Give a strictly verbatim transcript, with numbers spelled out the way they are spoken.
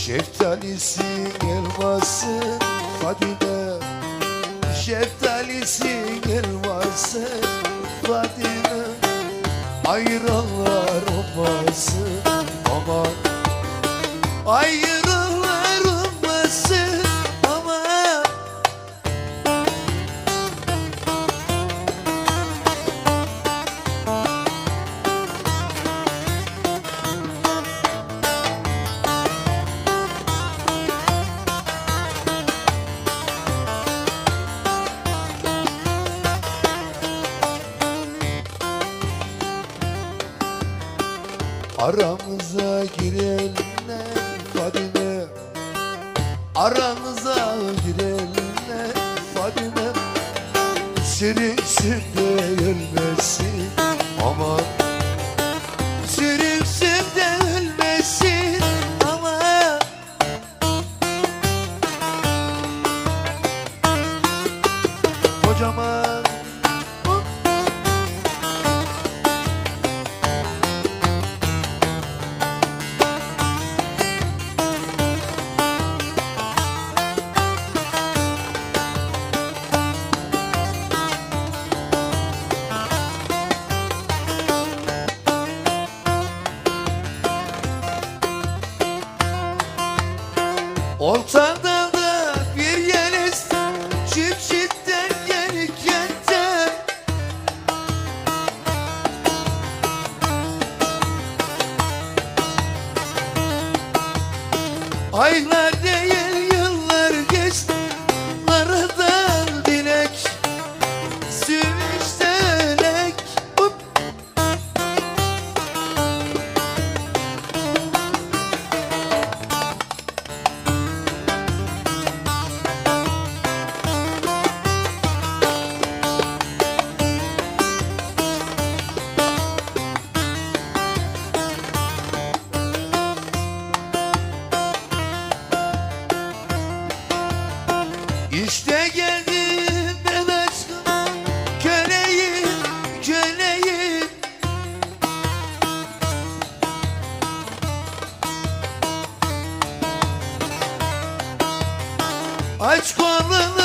Şeftalisi elması Fadime, şeftalisi elması Fadime, ayrılar olmasın aman, ayrılar olmasın aman. Aramıza girenler Fadime, aramıza girenler Fadime, sürünsün de ölmesin aman, sürünsün de ölmesin aman. Kocaman ortada da bir yeliz, çiftçitten gelirken de aylar değil yıllar geçti, aradan dilek sürüştelek. İşte geldim ben aşkım, köleyim, köleyim. Aç kolunu